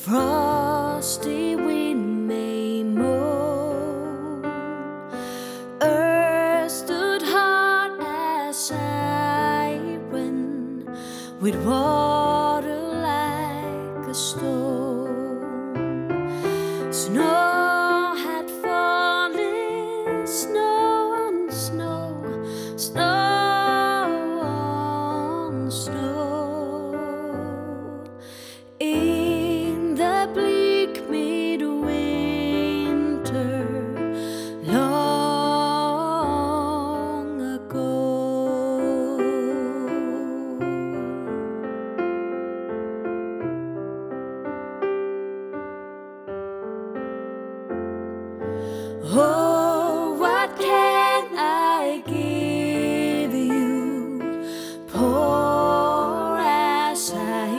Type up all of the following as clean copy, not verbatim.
frosty wind may moan, earth stood hard as iron, with water like a stone. Snow had fallen, snow on snow, snow on snow. In the bleak midwinter, long ago. Oh, what can I give you, poor as I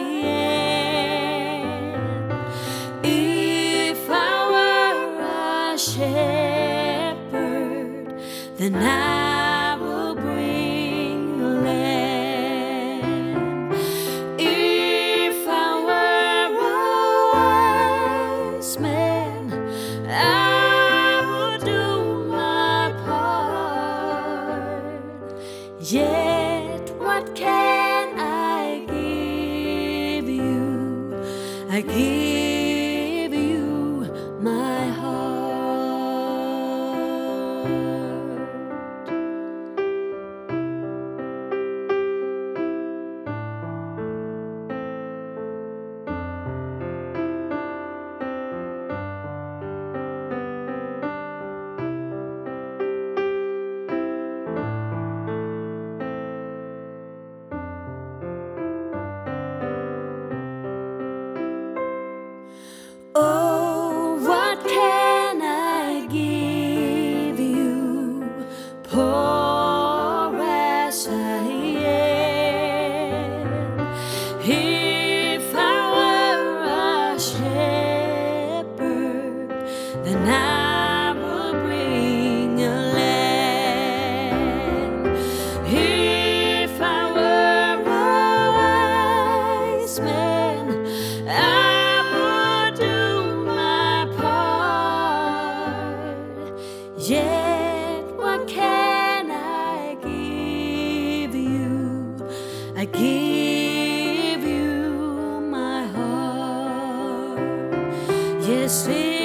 am? If I were a shepherd, then I will bring a lamb. If I were a wise man, I would do my part. Yet what can I give you? I give you my heart. Oh, what can I give you, poor as I am? If I were a shepherd, then I would bring a lamb. If I were a wise man, I yet what can I give you? I give you my heart. Yes,